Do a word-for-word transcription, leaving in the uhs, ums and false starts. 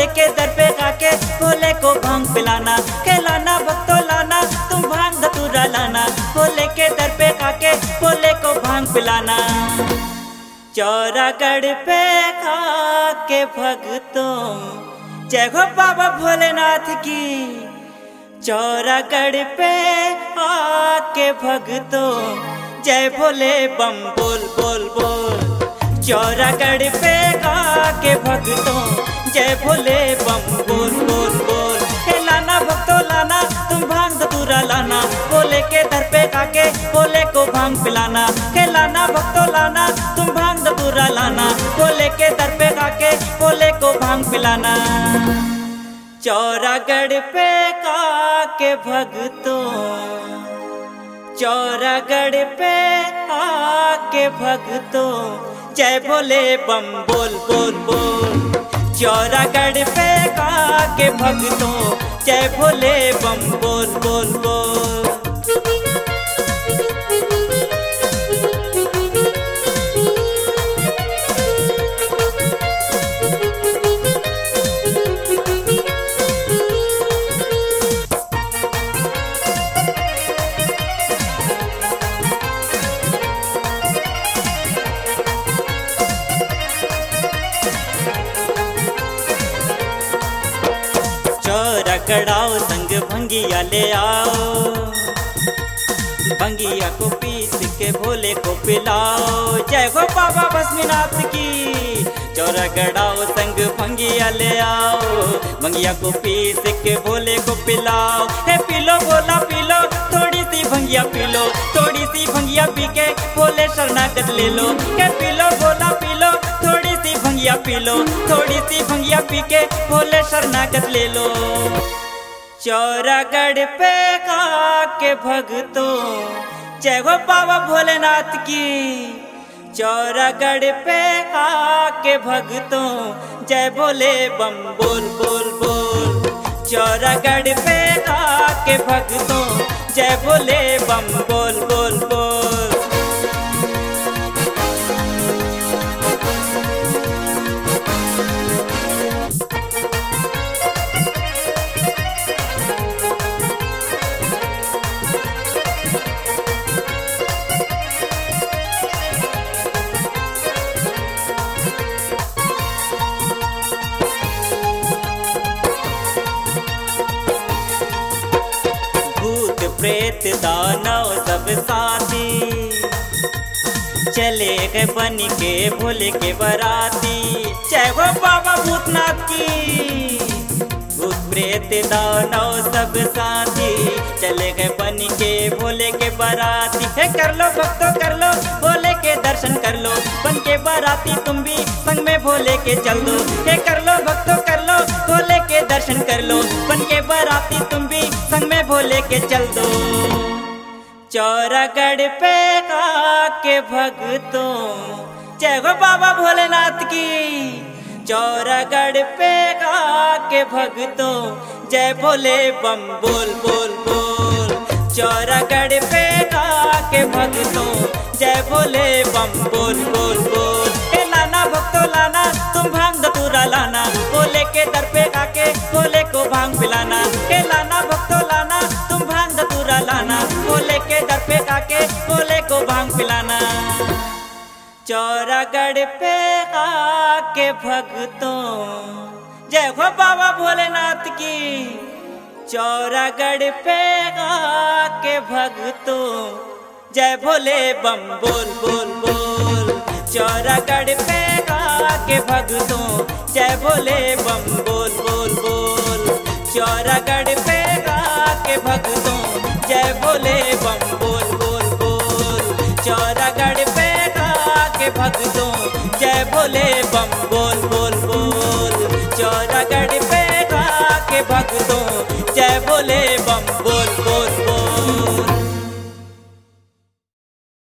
के दर पे आके भोले को भांग पिलाना, खिलाना भक्तों लाना तुम भांग धतूरा लाना। भोले के दर पे आके भोले को भांग पिलाना। चौरागढ़ पे आके भक्तों जय हो बाबा भोलेनाथ की। चौरागढ़ पे आके भक्तों जय भोले बम बोल बोल बोल। चौरागढ़ पे आके भक्तों जय भोले बम बोल बोल बोल। हे लाना भक्तों लाना तुम भांग धतूरा लाना। भोले के दर पे आके भोले को भांग पिलाना, हे लाना भक्तों लाना तुम भांग धतूरा लाना। भोले के दर पे आके भोले को भांग पिलाना। चौरागढ़ पे आके भक्तों चौरागढ़ पे आके भक्तों जय भोले बम बोल बोल बोल। चौरागढ़ पे आके भक्तों जय भोले बम बोल बोल बोल। चौरागढ़ संग भंगिया ले आओ, भंगिया को पीस के भोले को पिलाओ। जय हो बाबा भस्मीनाथ की। चौरागढ़ संग भंगिया ले आओ, भंगिया को पीस के भोले को पिलाओ। हे पीलो भोला पीलो थोड़ी सी भंगिया पीलो, थोड़ी सी भंगिया पी के भोले शरणागत ले लो। हे पीलो भोला पीलो थोड़ी सी भंगिया पीलो, थोड़ी सी भंगिया पी के भोले शरणागत ले लो। चौरागढ़ पे आके भक्तों जय हो बाबा भोलेनाथ की। चौरागढ़ पे आके भक्तों जय भोले बम बोल बोल बोल। चौरागढ़ पे आके भक्तों जय भोले बम बोल बोल बोल। प्रेत दानव सब साथी चले गए बन के भोले के बराती। जय हो बाबा भूतनाथ की। भूत प्रेत दानव सब साथी चले गए बन के भोले के बराती। हे कर लो भक्तों कर लो भोले के दर्शन कर लो, बन के बराती तुम भी संग में भोले के चल दो। हे कर लो भक्तों कर लो भोले के दर्शन कर लो, बन के बराती तुम भी संग में भोले के चल दो। चौरागढ़ पे आके भक्तों जय हो बाबा भोलेनाथ की। चौरागढ़ पे आके भक्तों जय भोले बम बोल बोल बोल। चौरागढ़ पे आके भक्तों जय भोले बम बोल बोल बोल। हे लाना भक्तों लाना तुम भांग धतूरा लाना। भोले के दर पे आके भोले को भांग पिलाना, हे लाना भक्तों लाना तुम भांग धतूरा लाना। भोले के दर पे आके भोले को भांग पिलाना। चौरागढ़ पे आके भक्तों जय हो बाबा भोलेनाथ की। चौरागढ़ पे आके भक्तों जय भोले बम बोल बोल बोल। चौरागढ़ पे आके भक्तों जय भोले बम बोल बोल बोल। चौरागढ़ पे आके भक्तों जय भोले बम बोल बोल बोल। चौरागढ़ पे आके भक्तों जय भोले बम बोल बोल बोल। चौरागढ़ पे आके भक्तों जय भोले बम बोल बोल बोल।